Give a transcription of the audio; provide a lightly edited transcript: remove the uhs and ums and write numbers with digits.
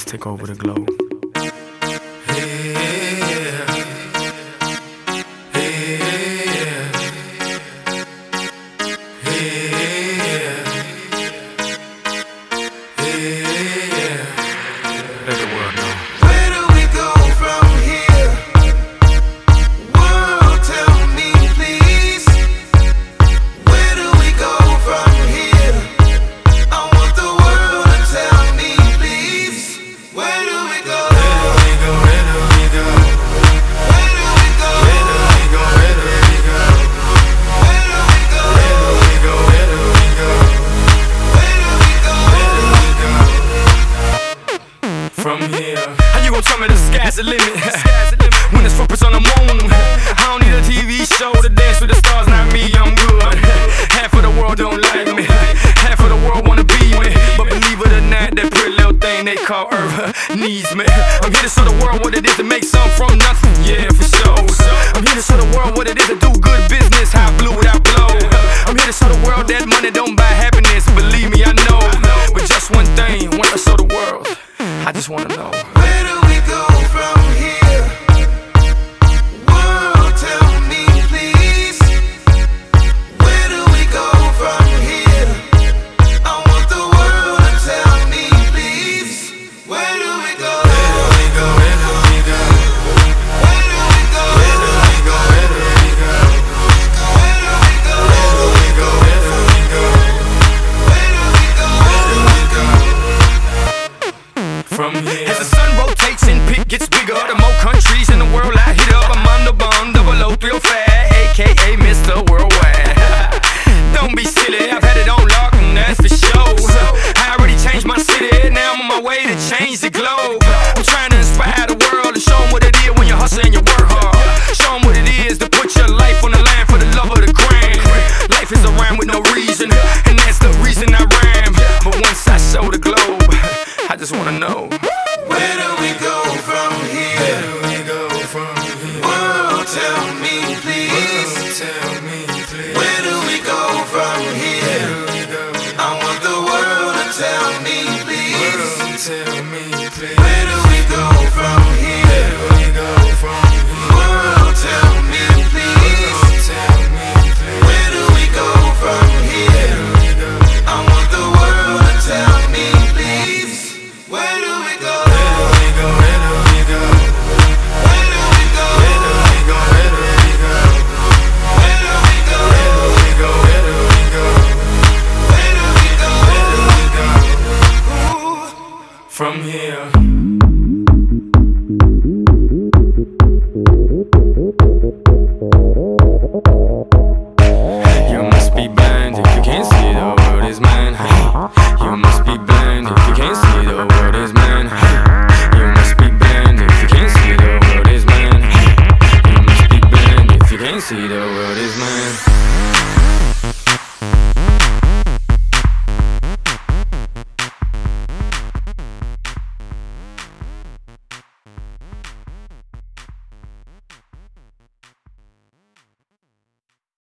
take over the globe. Let the world know. Where do we go from here? World, tell me please. Where do we go from here? I want the world to tell me please. Where do we go? Where do we go? Where do we go? Where do we go? Where do we go? Where do we go? Where do we go? Where do we go? Where do we go? Where do we go? Where do we go? From here, how you gon' tell me the sky's the limit? When there's footprints on the moon, I don't need a TV show to dance with the stars. Not me, I'm good. Half of the world don't like me, half of the world wanna be me. But believe it or not, that pretty little thing they call Earth needs me. I'm here to show the world what it is to make something from nothing. Yeah, for sure. I'm here to show the world what it is to do good business. How I blew without blow. I'm here to show the world that money don't buy happiness. Believe me, I know. But just one thing, when I show the world, I just wanna know. Where do we go from here? World, tell me please. Where do we go from here? I want the world to tell me please. Where do we go? Where do we go? Where do we go? Where do we go? Where do we go? Where do we go? Where do we go? Where do we go? Where do we go? Where do we go? Where do we go? From here, as the sun rotates and pit gets bigger, the more countries in the world I hit up. I'm on the bomb, 00305, aka Mr. Worldwide. Don't be silly, I've had it on lock, and that's for sure. I already changed my city, now I'm on my way to change the globe. I'm trying to inspire the world and show them what it is when you hustle and you work hard. Show them what it is to put your life on the line for the love of the grand. Life is a rhyme with no reason, and that's the reason I rhyme. But once I show the globe, I just wanna know. Where do we go from here? Where do we go from here? World, tell me please. Tell me, please. Where do we go from here? I want the world to tell me please. Tell me, please. Where do we go from here? Where do we go from here? World, tell me please. Tell me, please. Where do we go from here? I want the world to tell me please. Where do we go? Where do we go? Where do we go? Where do we go? Where do we go? Where do we go? Where do we go? Where do we go? Where do we go? Where do we go? Where do we go? Ooh. From here.